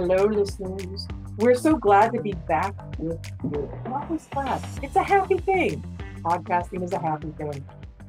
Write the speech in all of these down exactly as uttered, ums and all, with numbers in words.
Hello, listeners. We're so glad to be back with you. Not always glad. It's a happy thing. Podcasting is a happy thing.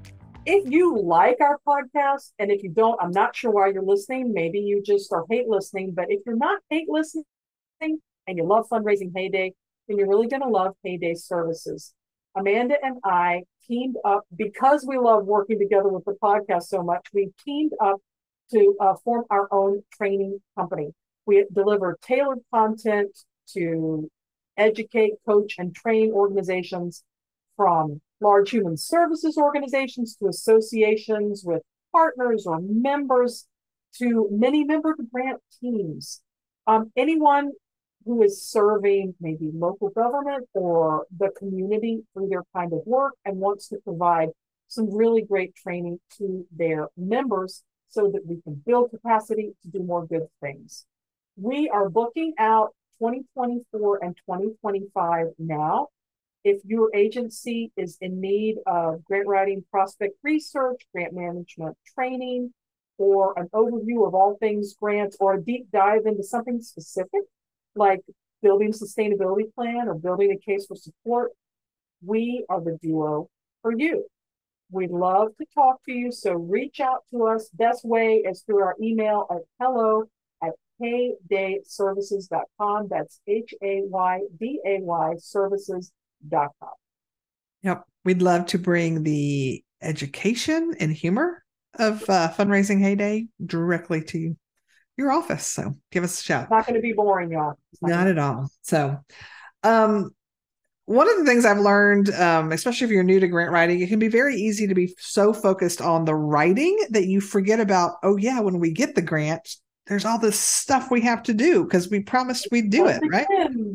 If you like our podcast, and if you don't, I'm not sure why you're listening. Maybe you just are hate listening. But if you're not hate listening and you love Fundraising Heyday, then you're really going to love Heyday Services. Amanda and I teamed up because we love working together with the podcast so much. We teamed up to uh, form our own training company. We deliver tailored content to educate, coach, and train organizations, from large human services organizations to associations with partners or members to many member grant teams. Um, anyone who is serving maybe local government or the community through their kind of work and wants to provide some really great training to their members so that we can build capacity to do more good things. We are booking out twenty twenty-four and twenty twenty-five now. If your agency is in need of grant writing, prospect research, grant management training, or an overview of all things grants, or a deep dive into something specific, like building a sustainability plan or building a case for support, we are the duo for you. We'd love to talk to you, so reach out to us. Best way is through our email at hello at hayday services dot com. That's H A Y D A Y services dot com. Yep. We'd love to bring the education and humor of uh, Fundraising Heyday directly to your office. So give us a shout. It's not going to be boring, y'all. Not, not at all. So, um, one of the things I've learned, um, especially if you're new to grant writing, it can be very easy to be so focused on the writing that you forget about, oh yeah, when we get the grant, there's all this stuff we have to do because we promised we'd do it, right?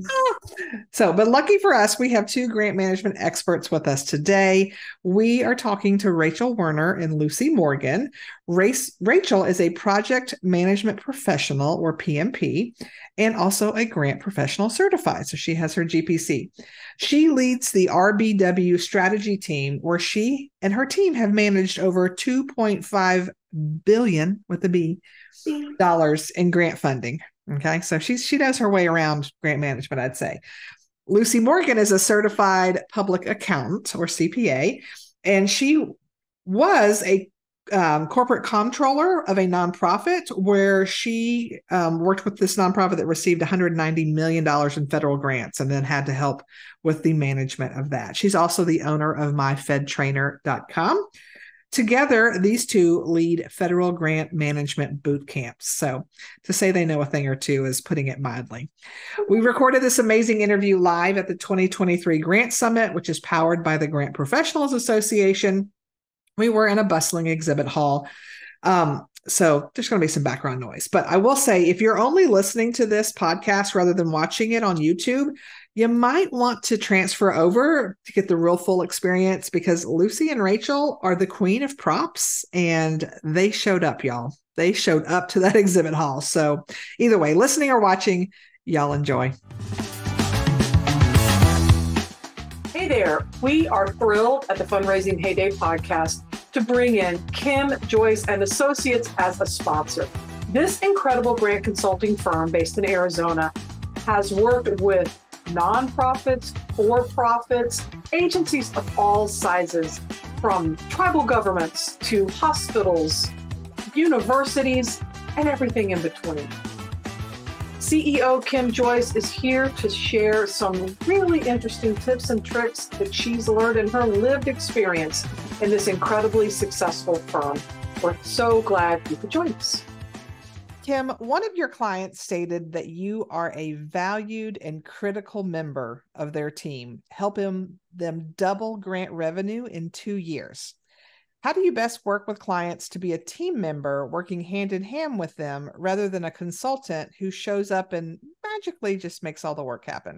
So, but lucky for us, we have two grant management experts with us today. We are talking to Rachel Werner and Lucy Morgan. Race, Rachel is a project management professional, or P M P, and also a grant professional certified. So she has her G P C. She leads the R B W strategy team, where she and her team have managed over two point five billion with a B dollars in grant funding. Okay, so she's she knows her way around grant management, I'd say. Lucy Morgan is a certified public accountant, or C P A, and she was a um, corporate comptroller of a nonprofit where she um, worked with this nonprofit that received one hundred ninety million dollars in federal grants and then had to help with the management of that. She's also the owner of my fed trainer dot com. Together, these two lead federal grant management boot camps. So to say they know a thing or two is putting it mildly. We recorded this amazing interview live at the twenty twenty-three Grant Summit, which is powered by the Grant Professionals Association. We were in a bustling exhibit hall. Um, so there's going to be some background noise. But I will say, if you're only listening to this podcast rather than watching it on YouTube, you might want to transfer over to get the real full experience, because Lucy and Rachel are the queen of props, and they showed up, y'all. They showed up to that exhibit hall. So either way, listening or watching, y'all enjoy. Hey there. We are thrilled at the Fundraising Heyday podcast to bring in Kim Joyce and Associates as a sponsor. This incredible grant consulting firm based in Arizona has worked with nonprofits, for-profits, agencies of all sizes, from tribal governments to hospitals, universities, and everything in between. C E O Kim Joyce is here to share some really interesting tips and tricks that she's learned in her lived experience in this incredibly successful firm. We're so glad you could join us. Kim, one of your clients stated that you are a valued and critical member of their team, helping them double grant revenue in two years. How do you best work with clients to be a team member working hand in hand with them rather than a consultant who shows up and magically just makes all the work happen?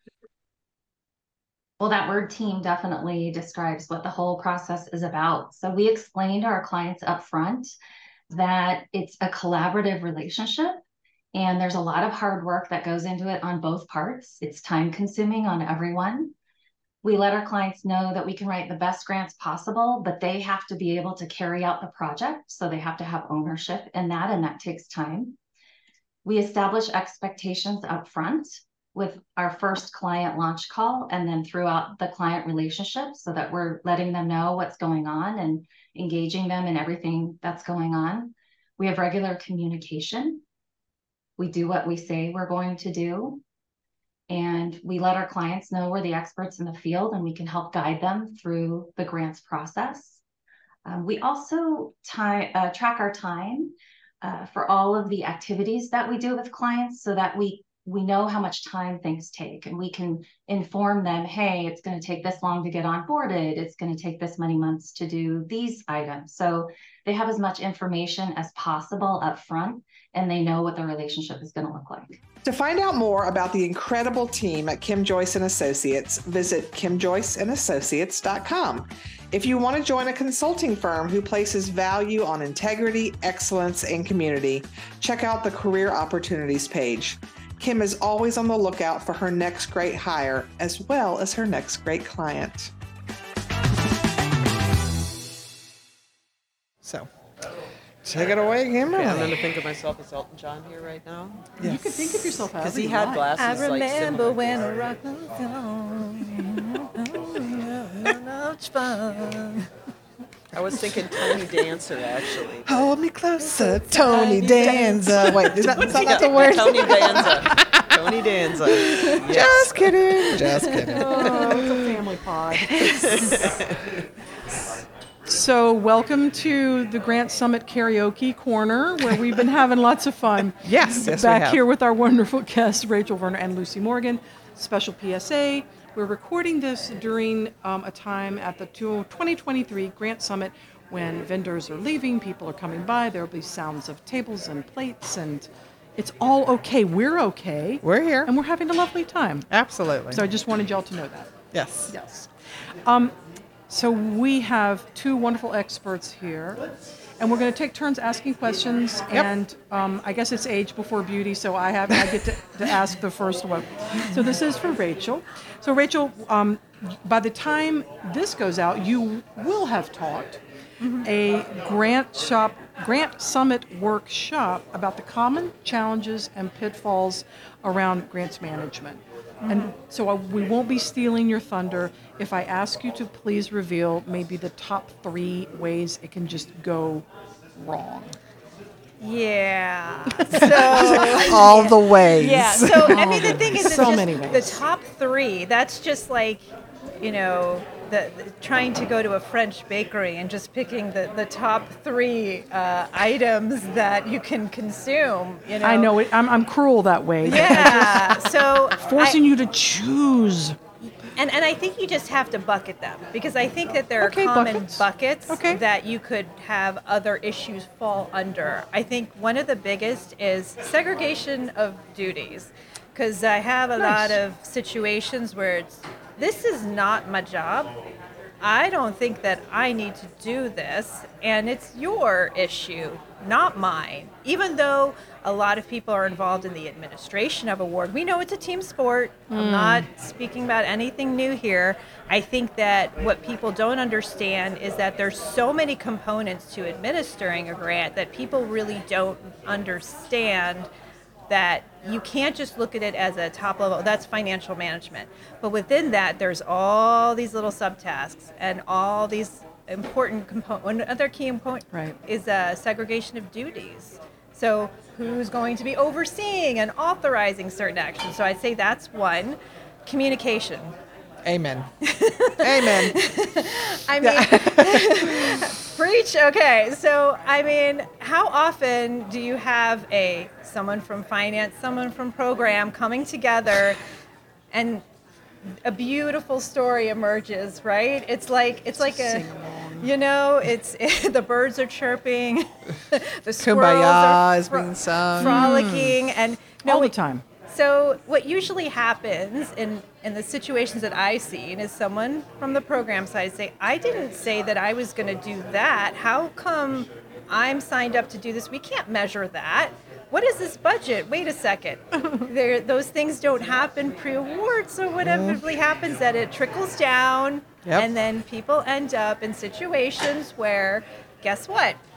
Well, that word team definitely describes what the whole process is about. So we explained to our clients up front that it's a collaborative relationship, and there's a lot of hard work that goes into it on both parts. It's time consuming on everyone. We let our clients know that we can write the best grants possible, but they have to be able to carry out the project. So they have to have ownership in that, and that takes time. We establish expectations up front with our first client launch call and then throughout the client relationship so that we're letting them know what's going on and engaging them in everything that's going on. We have regular communication. We do what we say we're going to do. And we let our clients know we're the experts in the field and we can help guide them through the grants process. Um, we also tie, uh, track our time uh, for all of the activities that we do with clients so that we we know how much time things take and we can inform them, hey, it's going to take this long to get onboarded. It's going to take this many months to do these items. So they have as much information as possible up front and they know what the relationship is going to look like. To find out more about the incredible team at Kim Joyce and Associates, visit kim joyce and associates dot com. If you want to join a consulting firm who places value on integrity, excellence, and community, check out the Career Opportunities page. Kim is always on the lookout for her next great hire, as well as her next great client. So, take it away, Kim. Okay, I'm going to think of myself as Elton John here right now. Yes. You could think of yourself Because as he had glasses I like remember similar. when a rock was on. Much fun. I was thinking Tony Dancer, actually. Hold me closer, Tony Danza. Wait, is that, is that Yeah, not the word? Tony Danza. Tony Danza. Yes. Just kidding. Just kidding. Oh, it's a family pod. So welcome to the Grant Summit Karaoke Corner, where we've been having lots of fun. Yes, yes, we Back have. here with our wonderful guests, Rachel Werner and Lucy Morgan. Special P S A. We're recording this during um, a time at the twenty twenty-three Grant Summit when vendors are leaving, people are coming by, there'll be sounds of tables and plates, and it's all okay. We're okay. We're here. And we're having a lovely time. Absolutely. So I just wanted y'all to know that. Yes. Yes. Um, so we have two wonderful experts here, and we're going to take turns asking questions. Yep. And um, I guess it's age before beauty, so I have I get to, to ask the first one. So this is for Rachel. So Rachel, um, by the time this goes out, you will have taught a grant shop, grant summit workshop about the common challenges and pitfalls around grants management. And so I, we won't be stealing your thunder if I ask you to please reveal maybe the top three ways it can just go wrong. Yeah. So All the ways. yeah. So I mean, the thing is, it's So just many ways. the top three. That's just like, you know, the, the trying to go to a French bakery and just picking the, the top three uh, items that you can consume. You know. I know it, I'm, I'm cruel that way. Yeah. So Forcing I- you to choose. And and I think you just have to bucket them because I think that there are Okay, common buckets. buckets Okay. that you could have other issues fall under. I think one of the biggest is segregation of duties, because I have a Nice. lot of situations where it's, this is not my job. I don't think that I need to do this, and it's your issue, not mine. Even though a lot of people are involved in the administration of award, we know it's a team sport. I'm not speaking about anything new here. I think that what people don't understand is that there's so many components to administering a grant that people really don't understand, that you can't just look at it as a top level, that's financial management. But within that, there's all these little subtasks and all these important components. Another key component Right. is uh, segregation of duties. So who's going to be overseeing and authorizing certain actions? So I'd say that's one. Communication. Amen. Amen. I mean, preach. Okay, so I mean, how often do you have a someone from finance, someone from program coming together, and a beautiful story emerges, right? It's like it's like a, you know, it's the birds are chirping, the squirrels Kumbaya are is being sung. frolicking, and no, All the it- time. So what usually happens in, in the situations that I've seen is someone from the program side say, I didn't say that I was going to do that. How come I'm signed up to do this? We can't measure that. What is this budget? Wait a second. there, those things don't happen pre-award. So what inevitably happens that it trickles down, Yep. and then people end up in situations where, guess what?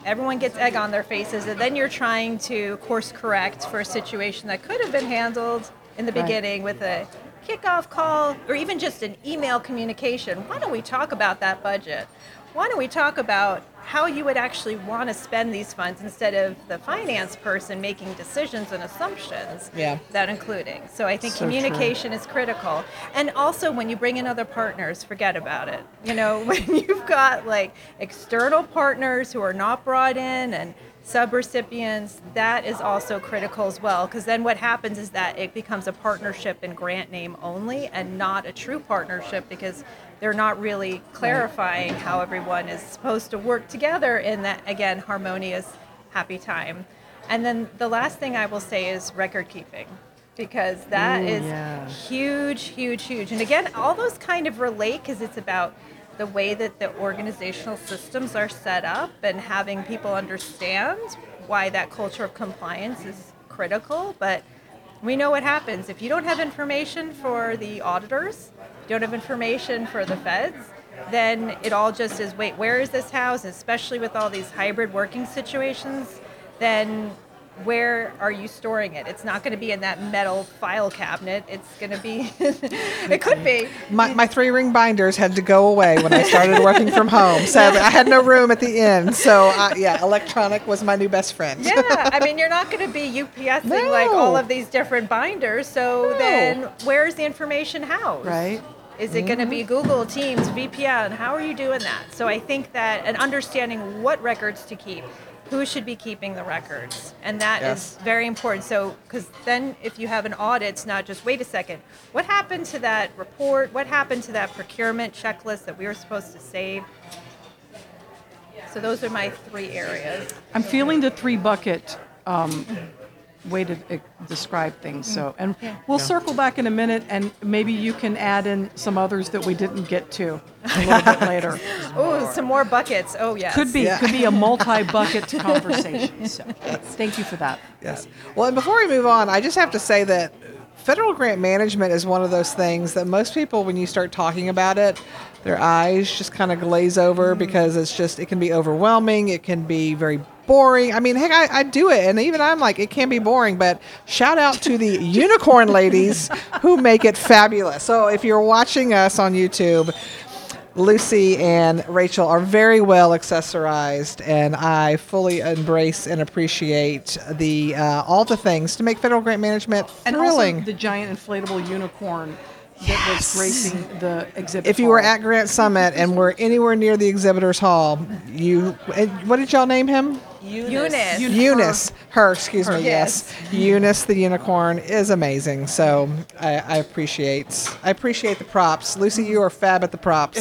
everyone gets egg on their faces, and then you're trying to course correct for a situation that could have been handled in the Right. beginning with a kickoff call or even just an email communication. Why don't we talk about that budget? Why don't we talk about how you would actually want to spend these funds instead of the finance person making decisions and assumptions Yeah. that including. So I think So communication is critical. And also when you bring in other partners, forget about it. You know, when you've got like external partners who are not brought in and subrecipients, that is also critical as well, because then what happens is that it becomes a partnership in grant name only and not a true partnership, because they're not really clarifying how everyone is supposed to work together in that, again, harmonious, happy time. And then the last thing I will say is record keeping, because that Ooh, is yeah. huge, huge, huge. And again, all those kind of relate because it's about the way that the organizational systems are set up and having people understand why that culture of compliance is critical. But we know what happens. If you don't have information for the auditors, you don't have information for the feds, then it all just is, wait, where is this housed? Especially with all these hybrid working situations, then where are you storing it? It's not going to be in that metal file cabinet. It's going to be, it could be. My, my three ring binders had to go away when I started working from home. Sadly, I had no room at the end. So, uh, yeah, electronic was my new best friend. Yeah, I mean, you're not going to be UPSing No. like all of these different binders. So No. then where's the information housed? Right. Is it going to be Google, Teams, V P N? How are you doing that? So I think that an understanding what records to keep, who should be keeping the records, and that Yes. is very important. So, because then if you have an audit, it's not just, wait a second, what happened to that report? What happened to that procurement checklist that we were supposed to save? So those are my three areas. I'm feeling the three bucket um, way to uh, describe things. So, and we'll circle back in a minute, and maybe you can add in some others that we didn't get to a little bit later. Oh, some more buckets. Oh, yes. Could be, Yeah. could be a multi-bucket conversation. So, thank you for that. Yes. Well, and before we move on, I just have to say that federal grant management is one of those things that most people, when you start talking about it, their eyes just kind of glaze over because it's just, it can be overwhelming. It can be very boring. I mean, heck, I, I do it. And even I'm like, it can be boring, but shout out to the unicorn ladies who make it fabulous. So if you're watching us on YouTube, Lucy and Rachel are very well accessorized, and I fully embrace and appreciate the uh, all the things to make federal grant management And thrilling. also the giant inflatable unicorn that was gracing the exhibit If you were hall. at Grant Summit and were anywhere near the exhibitors hall, you and what did y'all name him? Eunice. Eunice. Eunice, her, excuse me, Yes. yes. Eunice the unicorn is amazing. So I, I appreciate, I appreciate the props. Lucy, you are fab at the props.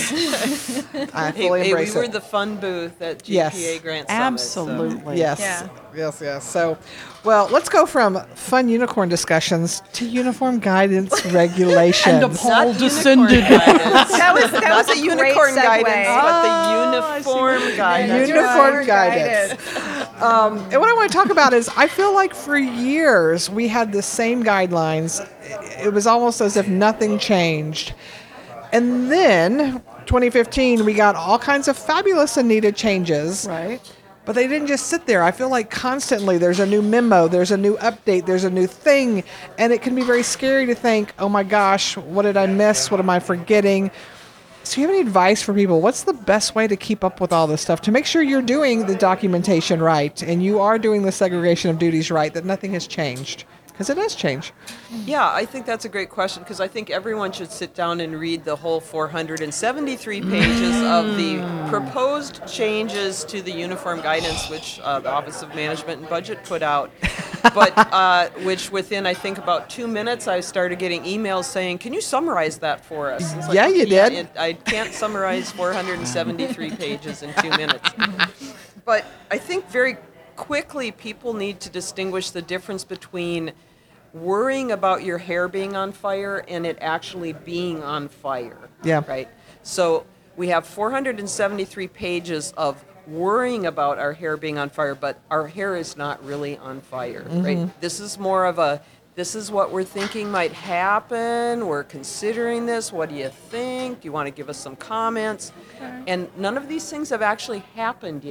I Hey, fully hey, we embrace were it. the fun booth at G P A Yes. Grant Summit. so- Absolutely. Yes, Yeah. yes, yes. So, well, let's go from fun unicorn discussions to uniform guidance regulations. And a Not pole unicorn descended. guidance. That was, that Not was the a great unicorn segue. guidance, Oh, but I the see uniform what you guidance. Uniform guidance. Um, and what I want to talk about is I feel like for years we had the same guidelines. It was almost as if nothing changed. And then twenty fifteen, we got all kinds of fabulous and needed changes. Right. But they didn't just sit there. I feel like constantly there's a new memo, there's a new update, there's a new thing. And it can be very scary to think, oh my gosh, what did I miss? What am I forgetting? So do you have any advice for people? What's the best way to keep up with all this stuff to make sure you're doing the documentation right and you are doing the segregation of duties right, that nothing has changed? Because it has changed. Yeah, I think that's a great question because I think everyone should sit down and read the whole four hundred seventy-three pages of the proposed changes to the uniform guidance, which uh, the Office of Management and Budget put out. But uh, which within, I think, about two minutes, I started getting emails saying, can you summarize that for us? It's like, Yeah, you did. It, I can't summarize four hundred seventy-three pages in two minutes. But I think very quickly people need to distinguish the difference between worrying about your hair being on fire and it actually being on fire. Yeah. Right? So we have four hundred seventy-three pages of worrying about our hair being on fire, but our hair is not really on fire, right? This is more of a, this is what we're thinking might happen. We're considering this. What do you think? Do you want to give us some comments? And none of these things have actually happened yet.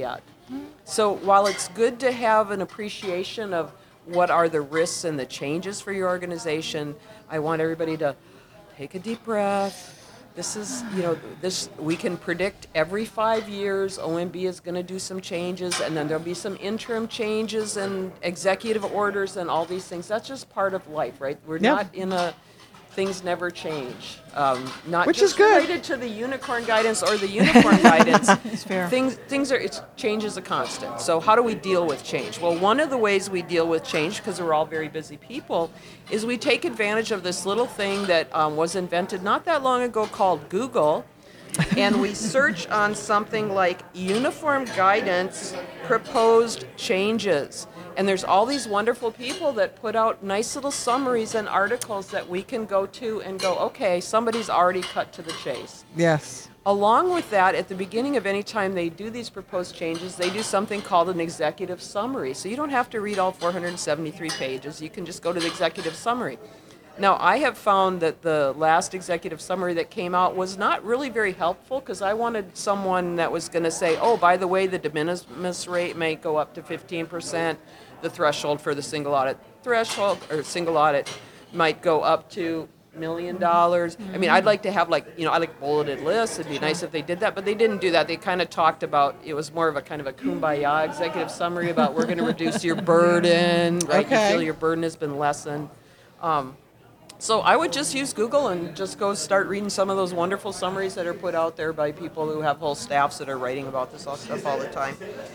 So while it's good to have an appreciation of what are the risks and the changes for your organization, I want everybody to take a deep breath. This is, you know, this we can predict every five years O M B is going to do some changes, and then there'll be some interim changes and executive orders and all these things. That's just part of life, right? We're Yeah. not in a things never change. Um, not Which just is good. related to the unicorn guidance or the uniform guidance. It's fair. Things things are it's change is a constant. So how do we deal with change? Well, one of the ways we deal with change, because we're all very busy people, is we take advantage of this little thing that um, was invented not that long ago called Google, and we search on something like uniform guidance proposed changes. And there's all these wonderful people that put out nice little summaries and articles that we can go to and go, okay, somebody's already cut to the chase. Yes. Along with that, at the beginning of any time they do these proposed changes, they do something called an executive summary. So you don't have to read all four hundred seventy-three pages. You can just go to the executive summary. Now, I have found that the last executive summary that came out was not really very helpful, because I wanted someone that was going to say, oh, by the way, the de minimis rate may go up to fifteen percent. The threshold for the single audit threshold or single audit might go up to million dollars. I mean, I'd like to have, like, you know, I like bulleted lists. It'd be nice if they did that, but they didn't do that. They kind of talked about, it was more of a kind of a kumbaya executive summary about we're going to reduce your burden, right? Okay. You feel your burden has been lessened. Um, so I would just use Google and just go start reading some of those wonderful summaries that are put out there by people who have whole staffs that are writing about this all stuff all the time.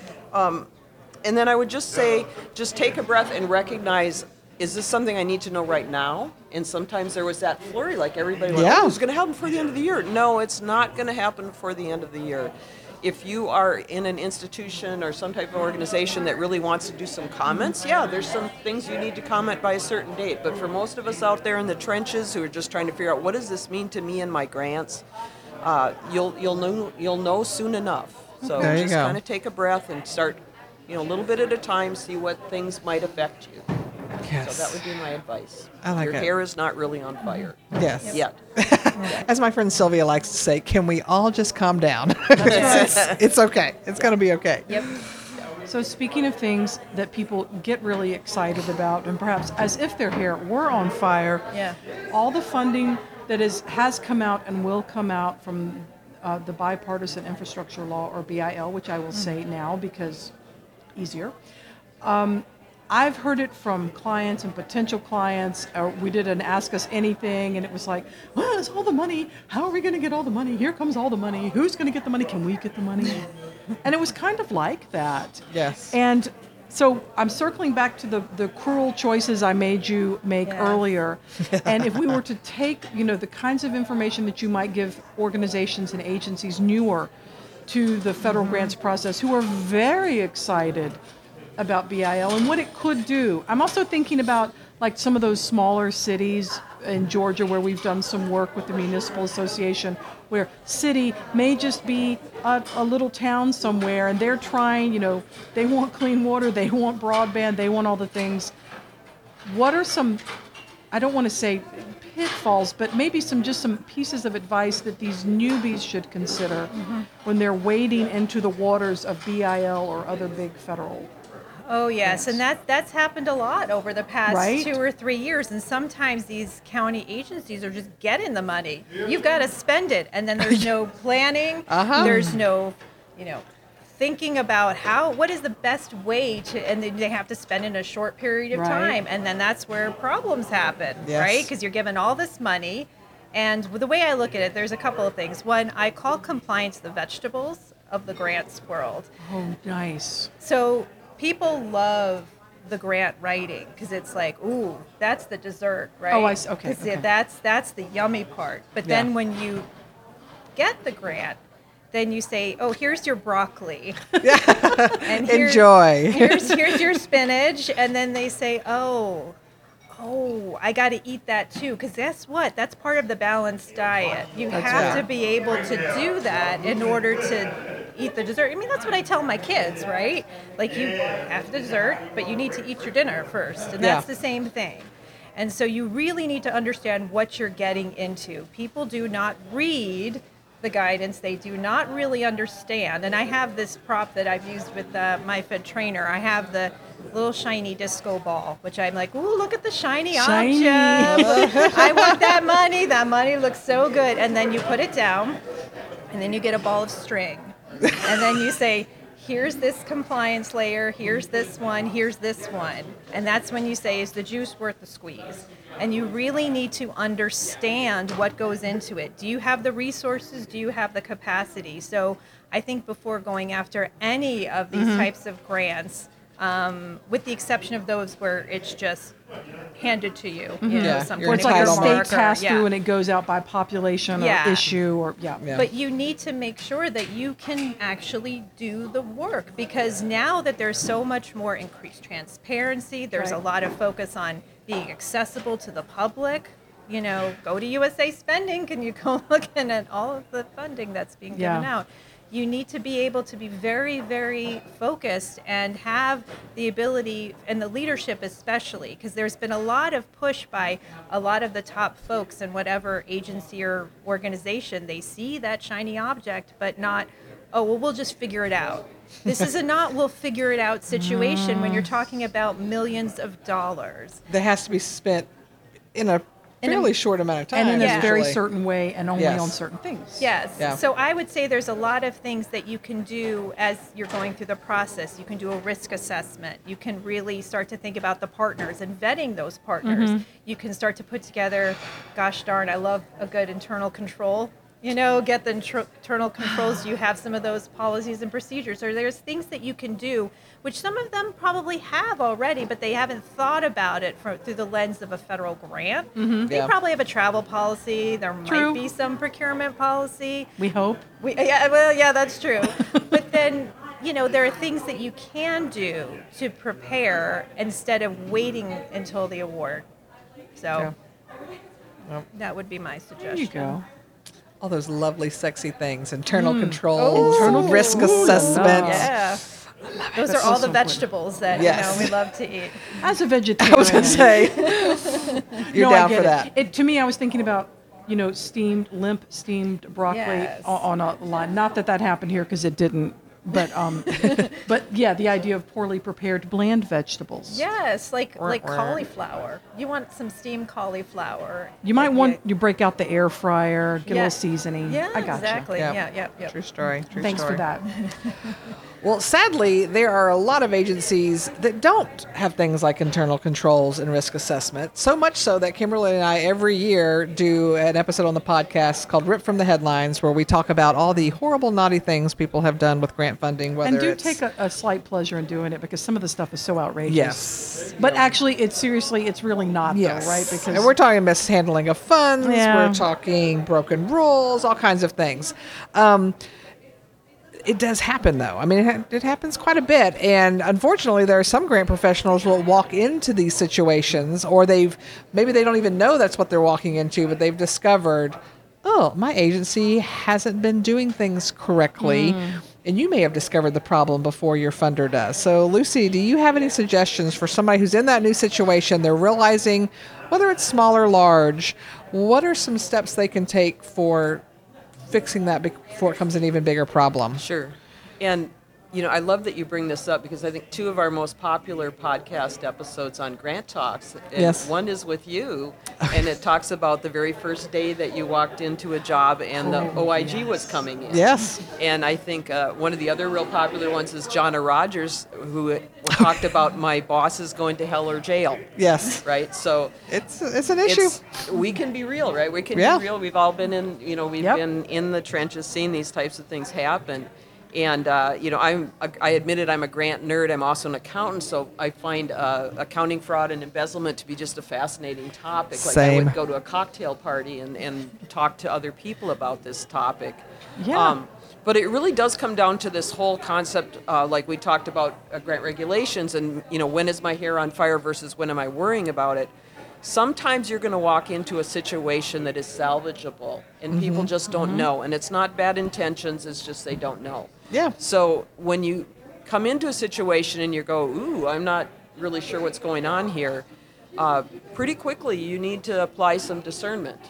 Um, And then I would just say, just take a breath and recognize, is this something I need to know right now? And sometimes there was that flurry, like everybody went, Yeah. oh, it's going to happen before the end of the year. No, it's not going to happen before the end of the year. If you are in an institution or some type of organization that really wants to do some comments, yeah, there's some things you need to comment by a certain date. But for most of us out there in the trenches who are just trying to figure out, what does this mean to me and my grants, uh, you'll you'll know you'll know soon enough. So There you just go. kind of take a breath and start, you know, a little bit at a time, see what things might affect you. Yes. So that would be my advice. I like Your it. hair is not really on fire Yes. yet. As my friend Sylvia likes to say, can we all just calm down? it's, it's okay. It's going to be okay. Yep. So speaking of things that people get really excited about, and perhaps as if their hair were on fire, Yeah. all the funding that is has come out and will come out from uh, the Bipartisan Infrastructure Law, or B I L, which I will say now because easier. Um, I've heard it from clients and potential clients. Or we did an Ask Us Anything, and it was like, well, it's all the money. How are we going to get all the money? Here comes all the money. Who's going to get the money? Can we get the money? And it was kind of like that. Yes. And so I'm circling back to the, the cruel choices I made you make Yeah. earlier. And if we were to take, you know, the kinds of information that you might give organizations and agencies newer to the federal grants process who are very excited about B I L and what it could do. I'm also thinking about like some of those smaller cities in Georgia where we've done some work with the Municipal Association, where city may just be a, a little town somewhere and they're trying, you know, they want clean water, they want broadband, they want all the things. What are some, I don't want to say pitfalls, but maybe some just some pieces of advice that these newbies should consider Mm-hmm. when they're wading into the waters of B I L or other big federal? Oh yes, and that that's happened a lot over the past Right? two or three years. And sometimes these county agencies are just getting the money. You've got to spend it, and then there's no planning. Uh-huh. There's no, you know, thinking about how what is the best way to, and then they have to spend in a short period of Right. time, and then that's where problems happen, Yes. right? Because you're given all this money, and the way I look at it, there's a couple of things. One, I call compliance the vegetables of the grants world. Oh, nice. So people love the grant writing because it's like, ooh, that's the dessert, right? Oh, I see. Okay, 'Cause okay. That's that's the yummy part. But Yeah. then when you get the grant, then you say, oh, here's your broccoli. and here- Enjoy. Here's here's your spinach, and then they say, oh. Oh, I got to eat that too, because guess what? That's part of the balanced diet. You That's have right. to be able to do that in order to eat the dessert. I mean, that's what I tell my kids, right? Like, you have the dessert, but you need to eat your dinner first, and that's Yeah. the same thing. And so you really need to understand what you're getting into. People do not read the guidance. They do not really understand. And I have this prop that I've used with uh, my Fed trainer. I have the little shiny disco ball, which I'm like, ooh, look at the shiny, Shiny. object. I want that money. That money looks so good. And then you put it down, and then you get a ball of string. And then you say, here's this compliance layer, here's this one, here's this one. And that's when you say, is the juice worth the squeeze? And you really need to understand what goes into it. Do you have the resources? Do you have the capacity? So I think before going after any of these mm-hmm. types of grants, um, with the exception of those where it's just handed to you, mm-hmm. you know, yeah. some or it's like a state pass yeah. through and it goes out by population yeah. or issue or yeah. yeah. But you need to make sure that you can actually do the work, because now that there's so much more increased transparency, there's right. a lot of focus on being accessible to the public. You know, go to U S A Spending. Can you go looking at all of the funding that's being given Yeah. out? You need to be able to be very, very focused and have the ability, and the leadership especially, because there's been a lot of push by a lot of the top folks in whatever agency or organization. They see that shiny object, but not, oh, well, we'll just figure it out. This is a not we'll figure it out situation when you're talking about millions of dollars. That has to be spent in a fairly short amount of time. And in Yeah. a very usually. certain way and only Yes. on certain things. Yes. Yeah. So I would say there's a lot of things that you can do as you're going through the process. You can do a risk assessment. You can really start to think about the partners and vetting those partners. Mm-hmm. You can start to put together, gosh darn, I love a good internal control. You know, get the inter- internal controls. Do you have some of those policies and procedures? Or there's things that you can do, which some of them probably have already, but they haven't thought about it from, through the lens of a federal grant. Mm-hmm. They Yeah. probably have a travel policy. There True. might be some procurement policy. We hope. We, yeah, well, yeah, that's true. But then, you know, there are things that you can do to prepare instead of waiting until the award. So Yeah. that would be my suggestion. There you go. All those lovely, sexy things, internal Mm. controls, Internal risk controls. assessments. Yeah. Those That's are all so the important. vegetables that Yes. you know we love to eat. As a vegetarian. I was going to say, you're No, I down get for it. that. It, to me, I was thinking about, you know, steamed, limp steamed broccoli Yes. on, on a line. Not that that happened here because it didn't. But um, but yeah, the idea of poorly prepared bland vegetables. Yes, like Or- like or- cauliflower. You want some steamed cauliflower. You might Like, want you break out the air fryer, get a Yeah. little seasoning. Yeah, I gotcha. exactly. Yeah. Yeah, yeah, yeah. True story. True Thanks story. for that. Well, sadly, there are a lot of agencies that don't have things like internal controls and risk assessment. So much so that Kimberly and I every year do an episode on the podcast called Rip from the Headlines, where we talk about all the horrible, naughty things people have done with grant funding. Whether And do it's, take a, a slight pleasure in doing it because some of the stuff is so outrageous. yes, But actually, it's seriously, it's really not yes, though, right? Because and we're talking mishandling of funds. Yeah. We're talking broken rules, all kinds of things. Um, It does happen, though. I mean, it, ha- it happens quite a bit. And unfortunately, there are some grant professionals who will walk into these situations, or they've maybe they don't even know that's what they're walking into, but they've discovered, oh, my agency hasn't been doing things correctly. Mm. And you may have discovered the problem before your funder does. So, Lucy, do you have any suggestions for somebody who's in that new situation? They're realizing, whether it's small or large, what are some steps they can take for fixing that before it becomes an even bigger problem? Sure. And, you know, I love that you bring this up because I think two of our most popular podcast episodes on Grant Talks, and Yes. one is with you, and it talks about the very first day that you walked into a job and the O I G was coming in. Yes. And I think uh, one of the other real popular ones is Jonna Rogers, who talked about my boss is going to hell or jail, Yes. right? So It's it's an issue. it's, we can be real, right? We can Yeah. be real. We've all been in, you know, we've Yep. been in the trenches, seeing these types of things happen. And, uh, you know, I'm, I admitted I'm a grant nerd. I'm also an accountant, so I find uh, accounting fraud and embezzlement to be just a fascinating topic. Like I Same. would go to a cocktail party and, and talk to other people about this topic. Yeah. But it really does come down to this whole concept, uh, like we talked about uh, grant regulations and, you know, when is my hair on fire versus when am I worrying about it? Sometimes you're going to walk into a situation that is salvageable and people just don't know. And it's not bad intentions, it's just they don't know. Yeah. So when you come into a situation and you go, ooh, I'm not really sure what's going on here, uh, pretty quickly you need to apply some discernment.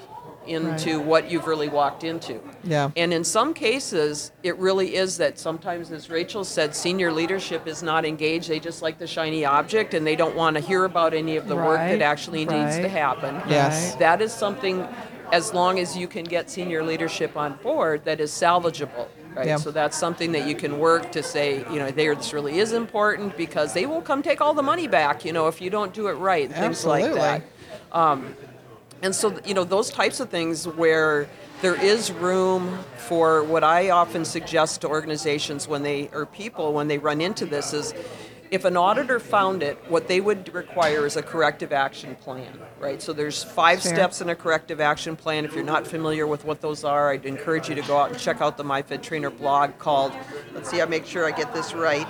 into Right. what you've really walked into. Yeah. And in some cases, it really is that sometimes, as Rachel said, senior leadership is not engaged. They just like the shiny object and they don't want to hear about any of the work Right, that actually needs to right, happen. Yes. right. That is something, as long as you can get senior leadership on board, that is salvageable. Right. Yeah. So that's something that you can work to say, you know, there, this really is important, because they will come take all the money back, you know, if you don't do it right, and things like Absolutely. that. Um, and so, you know, those types of things where there is room for, what I often suggest to organizations when they, or people when they run into this, is if an auditor found it, what they would require is a corrective action plan, right? So there's five Fair. steps in a corrective action plan. If you're not familiar with what those are, I'd encourage you to go out and check out the MyFed Trainer blog called, let's see, I make sure I get this right,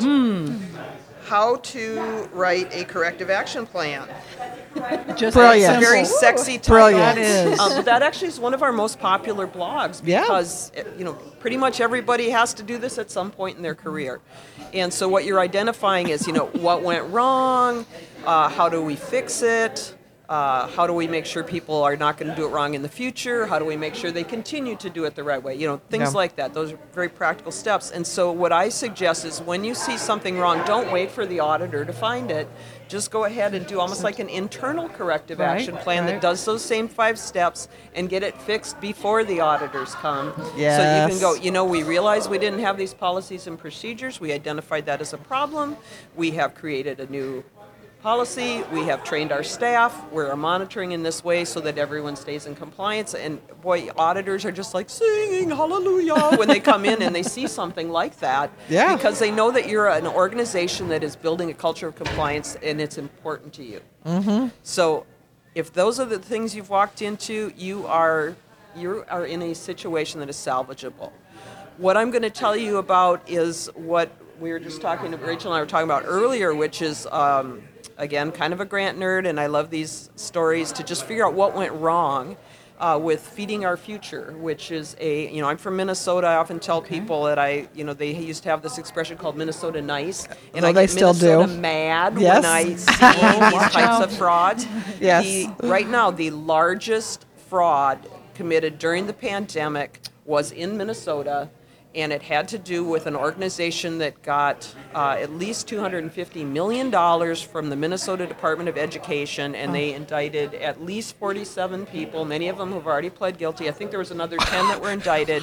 How to Write a Corrective Action Plan. Just Brilliant. It's a very simple. sexy title. Brilliant. That is. Um, but that actually is one of our most popular blogs, Yeah. because eh, you know, pretty much everybody has to do this at some point in their career. And so what you're identifying is, you know, what went wrong, uh, how do we fix it, uh, how do we make sure people are not going to do it wrong in the future, how do we make sure they continue to do it the right way, you know, things Yeah. like that. Those are very practical steps. And so what I suggest is, when you see something wrong, don't wait for the auditor to find it. Just go ahead and do almost like an internal corrective Right, action plan right. that does those same five steps and get it fixed before the auditors come. So you Yes. can go, you know, we realized we didn't have these policies and procedures. We identified that as a problem. We have created a new policy. We have trained our staff. We're monitoring in this way so that everyone stays in compliance. And boy, auditors are just like singing hallelujah when they come in and they see something like that. Yeah. Because they know that you're an organization that is building a culture of compliance, and it's important to you. Mm-hmm. So if those are the things you've walked into, you are you are in a situation that is salvageable. What I'm going to tell you about is what we were just talking to Rachel and I were talking about earlier, which is um, again kind of a grant nerd, and I love these stories to just figure out what went wrong. Uh, with Feeding Our Future, which is a, you know, I'm from Minnesota. I often tell people that I, you know, they used to have this expression called Minnesota nice, and Oh, I they get still Minnesota do. mad Yes. when I see these types out. of frauds. Yes. The, right now, the largest fraud committed during the pandemic was in Minnesota, and it had to do with an organization that got uh, at least two hundred fifty million dollars from the Minnesota Department of Education, and they indicted at least forty-seven people. Many of them have already pled guilty. I think there was another ten that were indicted.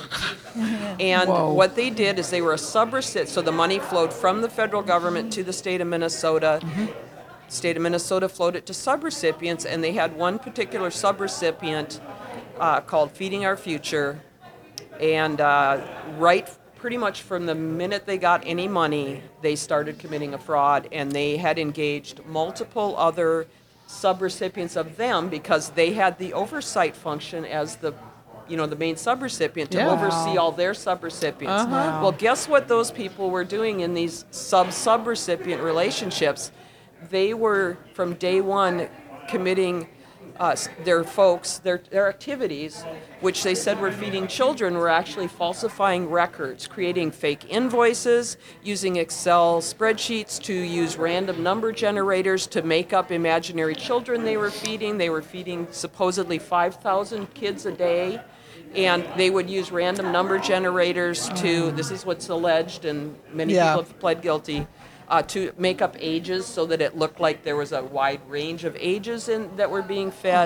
And Whoa. what they did is they were a subrecipient, so the money flowed from the federal government to the state of Minnesota. State of Minnesota flowed it to subrecipients, and they had one particular subrecipient uh, called Feeding Our Future. And uh, right pretty much from the minute they got any money, they started committing a fraud, and they had engaged multiple other subrecipients of them, because they had the oversight function as the, you know, the main subrecipient to Yeah. oversee all their subrecipients. Uh-huh. Well, guess what those people were doing in these sub-subrecipient relationships? They were, from day one, committing uh, their folks, their, their activities, which they said were feeding children, were actually falsifying records, creating fake invoices, using Excel spreadsheets to use random number generators to make up imaginary children they were feeding. They were feeding supposedly five thousand kids a day. And they would use random number generators to, this is what's alleged, and many Yeah. people have pled guilty, uh, to make up ages so that it looked like there was a wide range of ages in, that were being fed.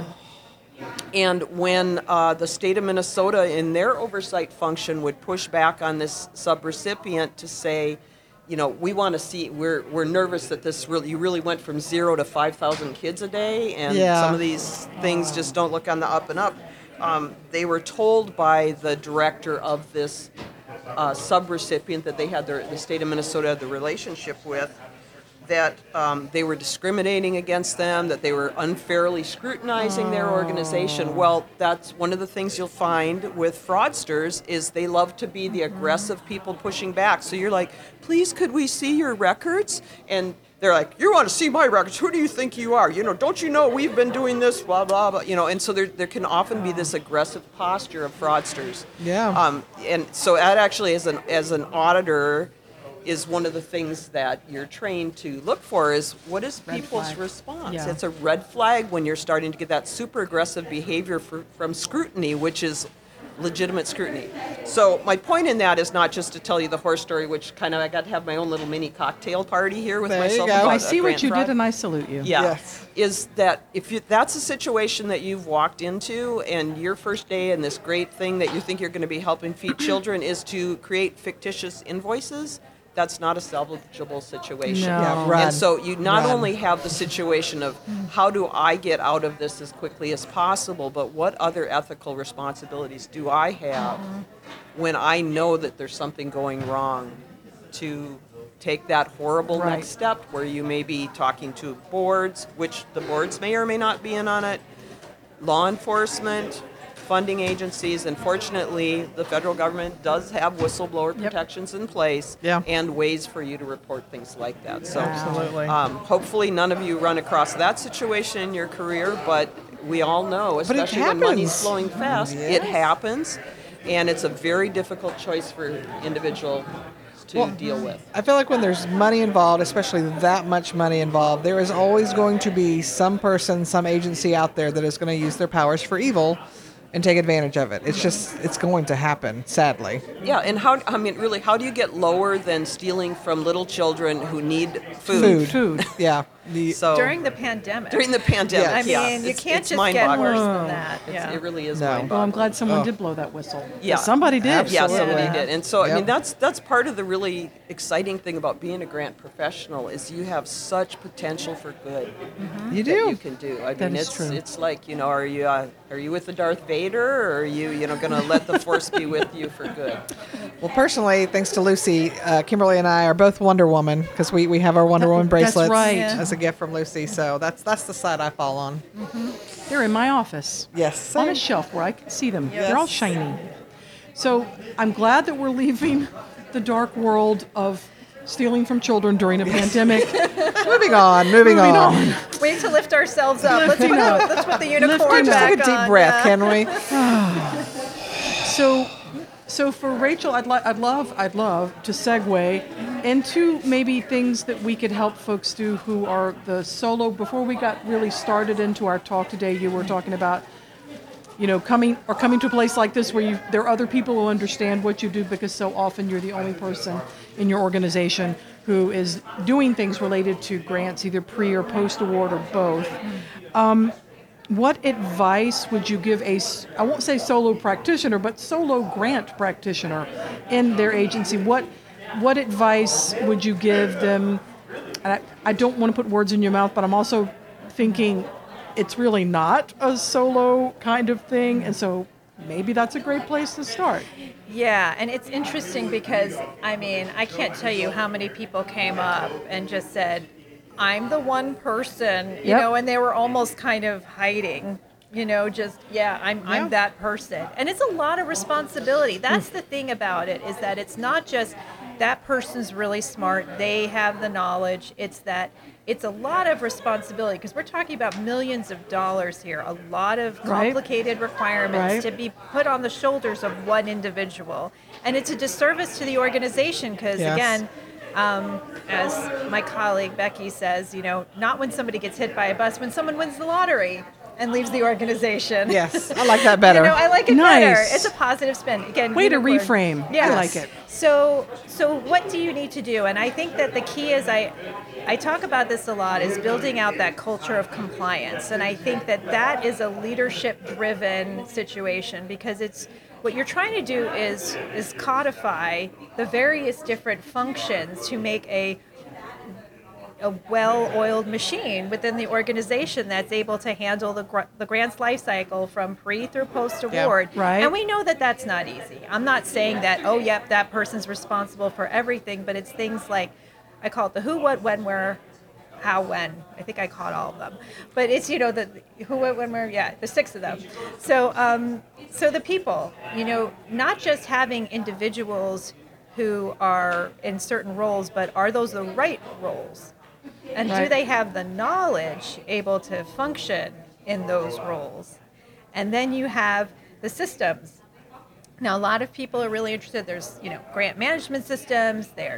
And when uh, the state of Minnesota, in their oversight function, would push back on this subrecipient to say, you know, we want to see, we're we're nervous that this really, you really went from zero to five thousand kids a day, and Yeah. some of these things just don't look on the up and up. Um, they were told by the director of this uh, subrecipient that they had their, the state of Minnesota had the relationship with, that um, they were discriminating against them, that they were unfairly scrutinizing their organization. Well, that's one of the things you'll find with fraudsters, is they love to be the aggressive people pushing back. So you're like, please, could we see your records? And they're like, you want to see my records? Who do you think you are? You know, don't you know we've been doing this, blah, blah, blah. You know, and so there, there can often be this aggressive posture of fraudsters. Yeah. Um, and so that actually, as an, as an auditor, is one of the things that you're trained to look for is what is Red people's flag. response? Yeah. It's a red flag when you're starting to get that super aggressive behavior for, from scrutiny, which is legitimate scrutiny. So my point in that is not just to tell you the horror story, which kind of I got to have my own little mini cocktail party here with There you myself. go. about I a see what grant you fraud. did, and I salute you. Yeah, Yes. is that if you, that's a situation that you've walked into and your first day and this great thing that you think you're going to be helping feed children is to create fictitious invoices, that's not a salvageable situation. No. Yeah, run. And so you not Run. only have the situation of how do I get out of this as quickly as possible, but what other ethical responsibilities do I have when I know that there's something going wrong to take that horrible Right. next step where you may be talking to boards, which the boards may or may not be in on it, law enforcement, funding agencies, and fortunately, the federal government does have whistleblower Yep. protections in place Yeah. and ways for you to report things like that. So, Absolutely. um, hopefully, none of you run across that situation in your career, but we all know, But it especially when money's happens. flowing fast, it happens, and it's a very difficult choice for individuals to Well, deal with. I feel like when there's money involved, especially that much money involved, there is always going to be some person, some agency out there that is going to use their powers for evil and take advantage of it. It's just, it's going to happen, sadly. Yeah, and how, I mean, really, how do you get lower than stealing from little children who need food? Food. Food. Yeah. The, So, During the pandemic. during the pandemic, I yeah. mean, you it's- can't it's just get mind-boggling. worse than that. It's- Yeah. It really is No. Well, I'm mind-boggling. glad someone Oh. did blow that whistle. Yeah. Somebody did. Absolutely. Yeah, somebody Yeah. did. And so, I Yep. mean, that's that's part of the really exciting thing about being a grant professional is you have such potential for good you that you do. can do. I That mean, is it's true. it's like, you know, are you uh, are you with the Darth Vader, or are you you know going to let the Force be with you for good? Well, personally, thanks to Lucy, uh, Kimberly and I are both Wonder Woman because we, we have our Wonder Woman that's bracelets right. Yeah. as a gift from Lucy. So that's that's the side I fall on. They're in my office. Yes. On a same. shelf where I can see them. They're all Yes. shiny. So I'm glad that we're leaving the dark world of stealing from children during a pandemic. Moving on. Moving, Moving on. on. We need to lift ourselves up. Let's put, Lifting the, up. let's put the unicorn Lifting Just back take a deep on. breath, Yeah. can we? So, so for Rachel, I'd, li- I'd love, I'd love to segue into maybe things that we could help folks do who are the solo. Before we got really started into our talk today, you were talking about, you know, coming or coming to a place like this where you, there are other people who understand what you do because so often you're the only person in your organization who is doing things related to grants, either pre or post award or both. Um, what advice would you give a, s- I won't say solo practitioner, but solo grant practitioner in their agency? What what advice would you give them? And I, I don't want to put words in your mouth, but I'm also thinking it's really not a solo kind of thing, and so maybe that's a great place to start. Yeah, and it's interesting because, I mean, I can't tell you how many people came up and just said, I'm the one person, you Yep. know, and they were almost kind of hiding, you know, just, yeah, I'm, Yeah. I'm that person. And it's a lot of responsibility. That's the thing about it, is that it's not just that person's really smart, they have the knowledge. It's that it's a lot of responsibility because we're talking about millions of dollars here, a lot of Right. complicated requirements Right. to be put on the shoulders of one individual. And it's a disservice to the organization because, Yes. again, um, as my colleague Becky says, you know, not when somebody gets hit by a bus, when someone wins the lottery and leaves the organization. Yes, I like that better. You know, I like it Nice. better. It's a positive spin. Again, Way to unicorn. reframe. I Yes. like it. So, so what do you need to do? And I think that the key is I, I talk about this a lot is building out that culture of compliance. And I think that that is a leadership-driven situation because it's what you're trying to do is is codify the various different functions to make a a well-oiled machine within the organization that's able to handle the, gr- the grants life cycle from pre through post-award. Yeah, right. And we know that that's not easy. I'm not saying that, oh, yep, that person's responsible for everything, but it's things like, I call it the who, what, when, where, how, when. I think I caught all of them. But it's, you know, the who, what, when, where, yeah, the six of them. So, um, so the people, you know, not just having individuals who are in certain roles, but are those the right roles? And do Right. they have the knowledge able to function in those roles? And then you have the systems. Now, a lot of people are really interested. There's, you know, grant management systems. There's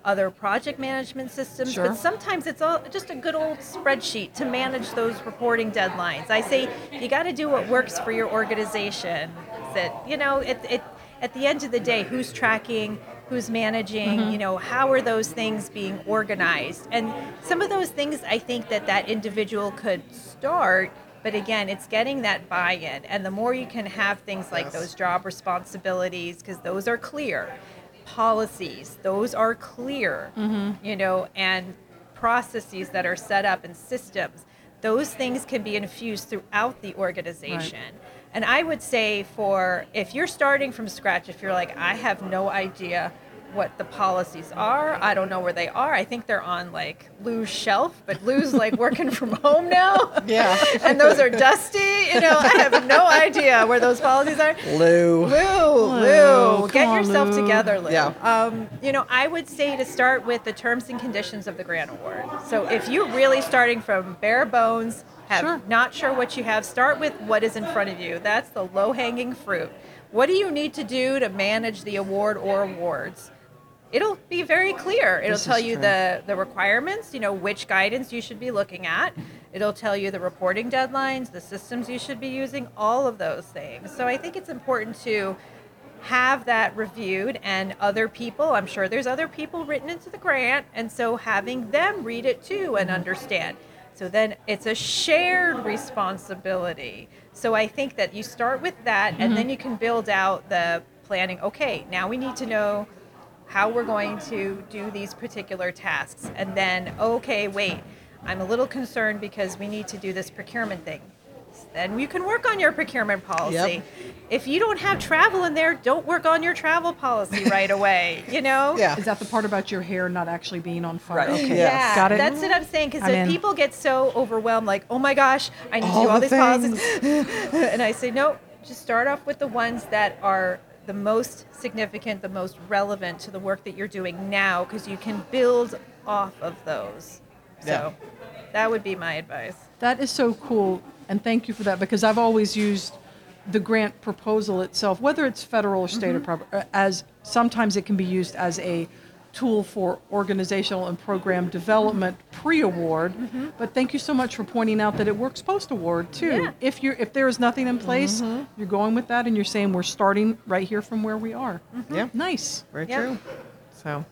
other project management systems, Sure. but sometimes it's all just a good old spreadsheet to manage those reporting deadlines. I say you got to do what works for your organization. That, you know, it, it, at the end of the day, who's tracking, who's managing, Mm-hmm. you know, how are those things being organized? And some of those things I think that that individual could start, but again, it's getting that buy-in. And the more you can have things like Yes. those job responsibilities, because those are clear, policies, those are clear, Mm-hmm. you know, and processes that are set up and systems, those things can be infused throughout the organization. And I would say for, if you're starting from scratch, if you're like, I have no idea what the policies are, I don't know where they are. I think they're on like Lou's shelf, but Lou's like working from home now. Yeah. And those are dusty. You know, I have no idea where those policies are. Lou. Lou, Lou, Lou, get come on, yourself Lou. together, Lou. Yeah. Um, you know, I would say to start with the terms and conditions of the grant award. So if you're really starting from bare bones, have Sure. not sure what you have, start with what is in front of you. That's the low-hanging fruit. What do you need to do to manage the award or awards? It'll be very clear. It'll This tell is you true. the, the requirements, you know, which guidance you should be looking at. It'll tell you the reporting deadlines, the systems you should be using, all of those things. So I think it's important to have that reviewed, and other people, I'm sure there's other people written into the grant, and so having them read it too and understand. So then it's a shared responsibility. So I think that you start with that, and then you can build out the planning. Okay, now we need to know how we're going to do these particular tasks. And then, okay, wait, I'm a little concerned because we need to do this procurement thing. Then you can work on your procurement policy. Yep. If you don't have travel in there, don't work on your travel policy right away, you know? Yeah. Is that the part about your hair not actually being on fire? Right. Okay. Yes. Got it. That's what I'm saying, because I'm in. people get so overwhelmed, like, oh my gosh, I need All to do all the these policies. And I say, no, just start off with the ones that are the most significant, the most relevant to the work that you're doing now, because you can build off of those. So that would be my advice. That is so cool, and thank you for that, because I've always used the grant proposal itself, whether it's federal or state or private, as sometimes it can be used as a tool for organizational and program development pre-award. But thank you so much for pointing out that it works post-award too. Yeah. If you're if there is nothing in place, you're going with that, and you're saying we're starting right here from where we are. Yeah. Nice. Very Yeah. true. So,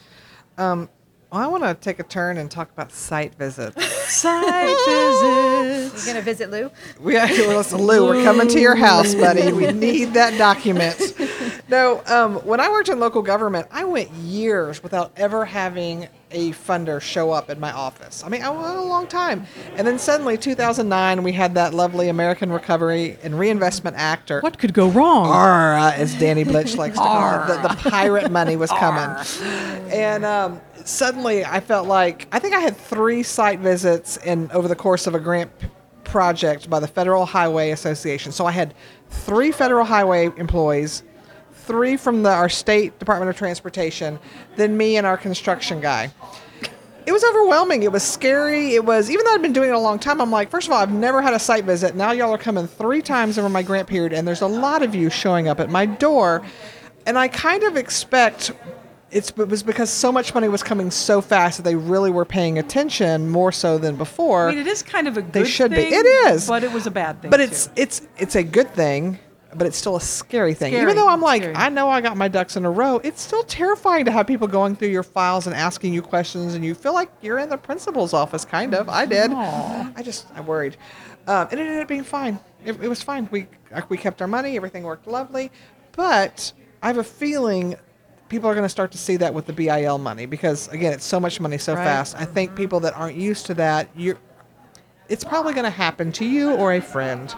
um, well, I want to take a turn and talk about site visits. Site visits. You're going to visit Lou? We actually, well, listen, Lou, we're coming to your house, buddy. We need that document. No, um, when I worked in local government, I went years without ever having a funder show up in my office. I mean, I went a long time. And then suddenly, two thousand nine, we had that lovely American Recovery and Reinvestment Act, or What could go wrong? R, uh, as Danny Blitch likes to call it. The, the pirate money was coming. And um, suddenly I felt like, I think I had three site visits in over the course of a grant p- project by the Federal Highway Association. So I had three federal highway employees, three from the, our state Department of Transportation, then me and our construction guy. It was overwhelming. It was scary. It was, even though I'd been doing it a long time, I'm like, first of all, I've never had a site visit. Now y'all are coming three times over my grant period, and there's a lot of you showing up at my door. And I kind of expect it's, it was because so much money was coming so fast that they really were paying attention more so than before. I mean, it is kind of a good They should be. thing. It is. But it was a bad thing. But too. it's it's it's a good thing, but it's still a scary thing. Scary. Even though I'm like, Scary. I know I got my ducks in a row, it's still terrifying to have people going through your files and asking you questions, and you feel like you're in the principal's office, kind of. I did. Aw. I just, I worried. Um, and it ended up being fine. It, it was fine. We, we kept our money. Everything worked lovely. But I have a feeling people are going to start to see that with the B I L money because, again, it's so much money so Right. fast. I think people that aren't used to that, you're, it's probably going to happen to you or a friend.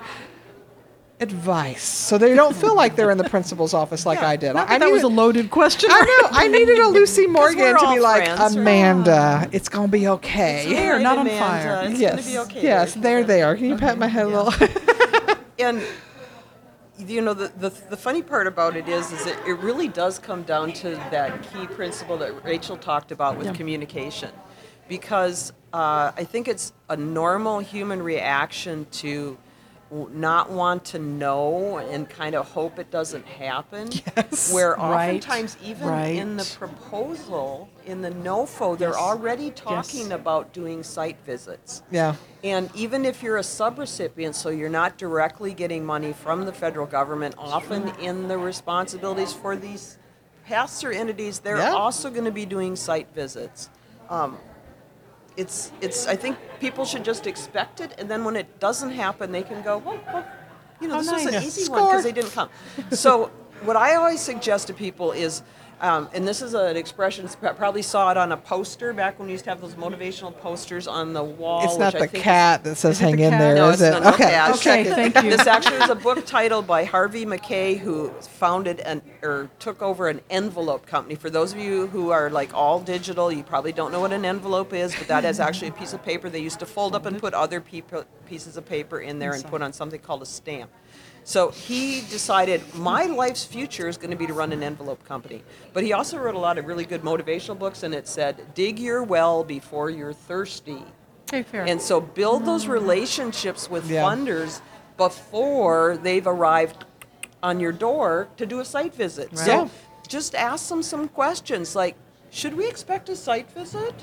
Advice, so they don't feel like they're in the principal's office like I did. Not I that, that was a needed- loaded question. I know. I needed a Lucy Morgan we're to all be like, friends, right? Amanda, it's gonna be okay. They're not on Amanda. fire. It's yes, gonna be okay. yes, there they are. Can you pat my head a little? And you know the, the the funny part about it is is it, it really does come down to that key principle that Rachel talked about with Yeah. communication, because uh, I think it's a normal human reaction to w- not want to know and kind of hope it doesn't happen. Yes. Where Right, oftentimes, even right. in the proposal, in the NOFO, they're Yes. already talking Yes. about doing site visits. Yeah. And even if you're a subrecipient, so you're not directly getting money from the federal government, often in the responsibilities for these pass-through entities, they're Yeah. also going to be doing site visits. Um, it's, it's. I think people should just expect it, and then when it doesn't happen, they can go, well, well you know, Oh, this was nice. an Yeah. easy one Score. because they didn't come. So what I always suggest to people is, um, and this is an expression, you probably saw it on a poster back when we used to have those motivational posters on the wall. It's not which I the think is- cat that says Is it hang the in cat? there, No, is it's it? not- no Okay. cat. Okay, thank you. This actually is a book titled by Harvey McKay, who founded an or took over an envelope company. For those of you who are like all digital, you probably don't know what an envelope is, but that is actually a piece of paper they used to fold up and put other people, pieces of paper in there and put on something called a stamp. So he decided my life's future is going to be to run an envelope company. But he also wrote a lot of really good motivational books, and it said, dig your well before you're thirsty. Okay, fair. And so build those relationships with Yeah. funders before they've arrived on your door to do a site visit. Yeah. So just ask them some questions like, should we expect a site visit?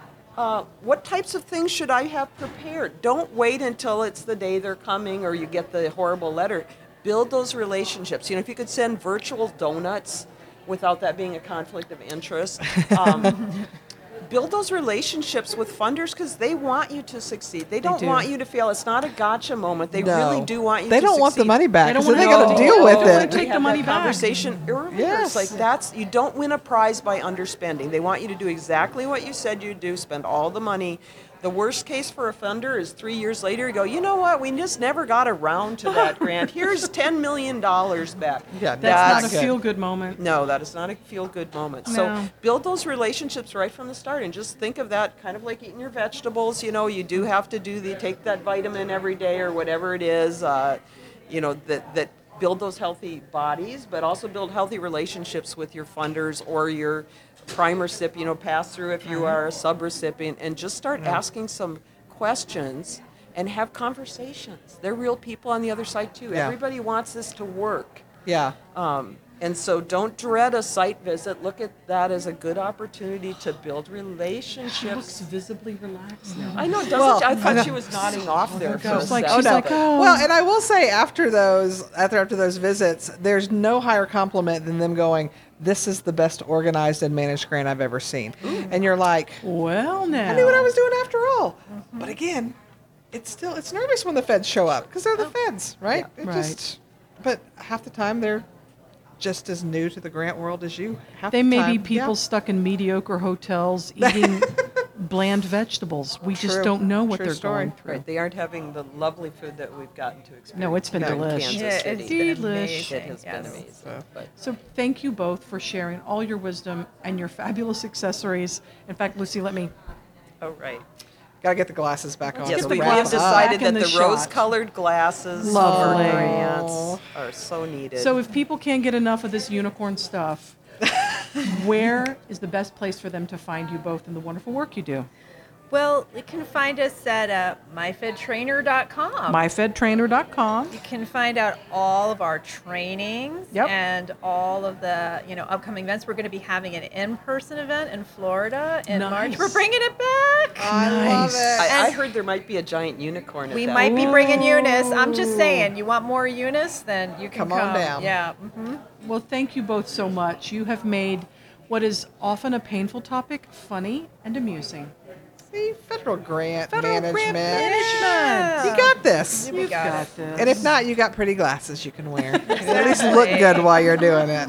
Uh, what types of things should I have prepared? Don't wait until it's the day they're coming or you get the horrible letter. Build those relationships. You know, if you could send virtual donuts without that being a conflict of interest, um, build those relationships with funders because they want you to succeed. They don't do. want you to fail. It's not a gotcha moment. They No. really do want you They to don't want the succeed. money back, They don't so they wanna got to take- deal they with don't wanna it. take We the had money that back. conversation earlier. Yes. It's like that's you don't win a prize by underspending. They want you to do exactly what you said you'd do. Spend all the money. The worst case for a funder is three years later you go, you know what? We just never got around to that grant. Here's ten million dollars back. Yeah, That's, That's not a good. feel-good moment. No, that is not a feel-good moment. No. So build those relationships right from the start, and just think of that kind of like eating your vegetables. You know, you do have to do the take that vitamin every day or whatever it is. Uh, you know that that build those healthy bodies, but also build healthy relationships with your funders or your prime recipient. You know, pass through if you are a sub-recipient, and just start asking some questions and have conversations. They're real people on the other side too. Yeah. Everybody wants this to work. Yeah. Um, and so don't dread a site visit. Look at that as a good opportunity to build She looks relationships. visibly relaxed now. I know, doesn't Well, she? I I thought know. she was nodding off there for a She's like, second. she's like, oh. Well, and I will say after those after after those visits, there's no higher compliment than them going, "This is the best organized and managed grant I've ever seen." And you're like, Well, now. I knew what I was doing after all. But again, it's still it's nervous when the feds show up because they're the feds, right? It Right. Just, but half the time they're just as new to the grant world as you. Half They the may time, be people yeah. stuck in mediocre hotels eating bland vegetables. We just True. don't know what True they're story. going through. Right, they aren't having the lovely food that we've gotten to experience. No, it's been in delish. Kansas Yeah, City. it's been Delish. amazing. It has yes. been amazing. So- But So thank you both for sharing all your wisdom and your fabulous accessories. In fact, Lucy, let me. oh, right. Gotta get the glasses back on. Yes, to we, we wrap have up. decided Back in that the the, shot. rose-colored glasses Lovely. for grants are so needed. So if people can't get enough of this unicorn stuff, where is the best place for them to find you both in the wonderful work you do? Well, you can find us at uh, my fed trainer dot com. my fed trainer dot com. You can find out all of our trainings Yep. and all of the you know upcoming events. We're going to be having an in-person event in Florida in March. Nice. We're bringing it back. I love Nice. it. I, I and- heard there might be a giant unicorn at We that might be one. bringing Eunice. I'm just saying, you want more Eunice, then you can Come on down. Yeah. hmm Well, thank you both so much. You have made what is often a painful topic funny and amusing. See, federal grant Federal management. grant management. You got this. We You've got got, it. this. And if not, you got pretty glasses you can wear. You can at least look good while you're doing it.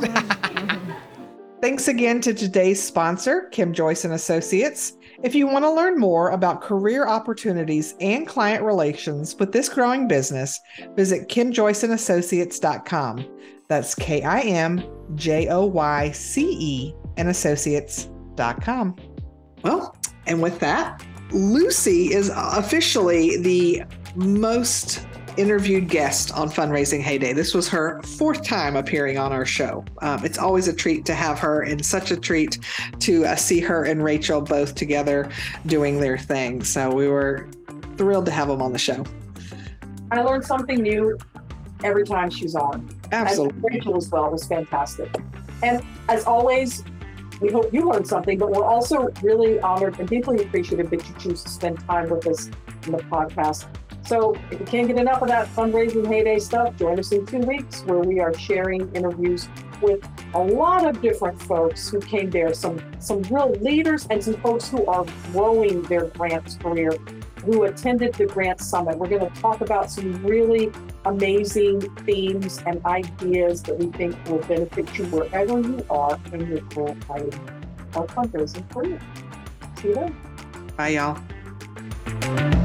Thanks again to today's sponsor, Kim Joyce and Associates. If you want to learn more about career opportunities and client relations with this growing business, visit kim joyce and associates dot com. That's K I M J O Y C E and associates dot com. Well, and with that, Lucy is officially the most interviewed guest on Fundraising Heyday. This was her fourth time appearing on our show. Um, it's always a treat to have her, and such a treat to uh, see her and Rachel both together doing their thing. So we were thrilled to have them on the show. I learn something new every time she's on. Absolutely. And Rachel as well was fantastic. And as always, we hope you learned something, but we're also really honored and deeply appreciative that you choose to spend time with us in the podcast. So if you can't get enough of that fundraising heyday stuff, join us in two weeks where we are sharing interviews with a lot of different folks who came there, some, some real leaders and some folks who are growing their grants career, who attended the Grant Summit. We're going to talk about some really amazing themes and ideas that we think will benefit you wherever you are in your grant writing or fundraising career. See you then. Bye, y'all.